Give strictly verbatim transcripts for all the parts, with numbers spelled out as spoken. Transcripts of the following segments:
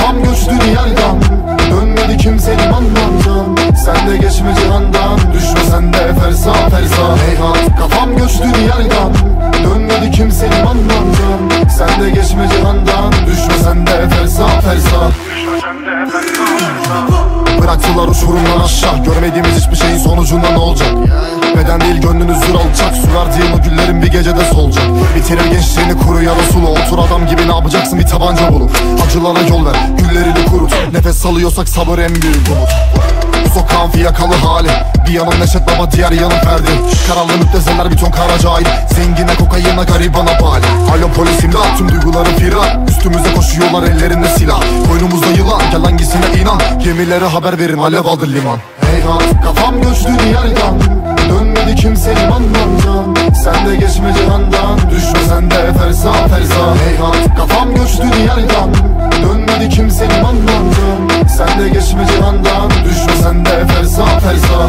kafam göçtü diyardan. Dönmedi kimse limandan. Sen de geçme cihandan. Düşme sen de fersa fersa. Heyhat kafam göçtü diyardan. Dönmedi kimse limandan. Sen de geçme cihandan. Düşme sen de fersa fersa. Bıraktılar uçurumdan aşağı. Görmediğimiz hiçbir şeyin sonucunda ne olacak? Beden değil gönlünüz zür alacak. Su verdiğim o güllerin bir gecede solacak. Bitirir gençliğini kuru ya da sulu. Otur adam gibi ne yapacaksın, bir tabanca bulup. Acılara yol ver, güllerini kurut. Nefes salıyorsak sabır en büyük umut. Bu sokağın fiyakalı hali. Bir yanım Neşet Baba, diğer yanım Ferdi. Kararlı müptezeler bir ton kara cahil. Zengine kokayına garibana bali. Alo polisim de tüm duyguların firar. Üstümüze koşuyorlar ellerinde silah. Koynumuzda yılan, gel hangisine inan. Gemilere haber verin, alev aldı liman. Heyhat kafam göçtü diyardan. Dönmedi kimse limandan. Sen de geçme cihandan. Düşme sen de fersa fersa. Heyhat kafam göçtü diyardan. Dönmedi kimse limandan. Sen de geçme cihandan. Düşme sen de fersa fersa.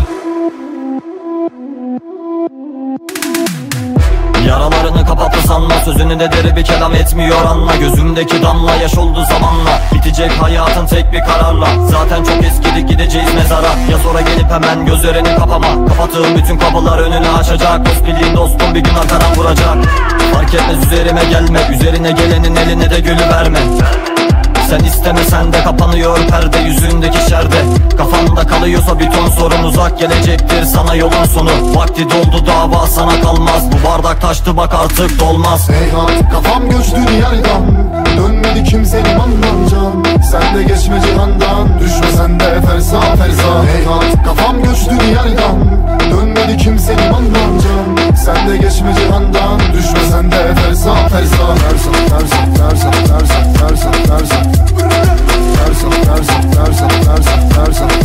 Yaralarını kapattı sanma, sözünü de deri bir kelam etmiyor anla. Gözümdeki damla yaş oldu zamanla. Bitecek hayatın tek bir kararla. Zaten çok eskidik, gideceğiz mezara. Ya sonra gelip hemen gözlerini kapama. Kapattığım bütün kapılar önünü açacak. Dost bildiğin dostum bir gün arkadan vuracak. Fark etmez üzerime gelme. Üzerine gelenin eline de gülü verme. Sen istemesen de kapanıyor perde yüzündeki şerde. Kafanda kalıyorsa bir ton sorun, uzak gelecektir sana yolun sonu. Vakti doldu, dava sana kalmaz. Bu bardak taştı bak artık dolmaz. Heyhat kafam göçtü diyardan. Dönmedi kimse limandan can. Sen de geçme cihandan. Düşme sen de fersa fersa. Heyhat kafam göçtü diyardan. Dönmedi kimse limandan can. Sen de geçme cihandan. Düşme sen de fersa fersa. Fersa fersa fersa fersa fersa fersa. Fersa fersa fersa fersa fersa.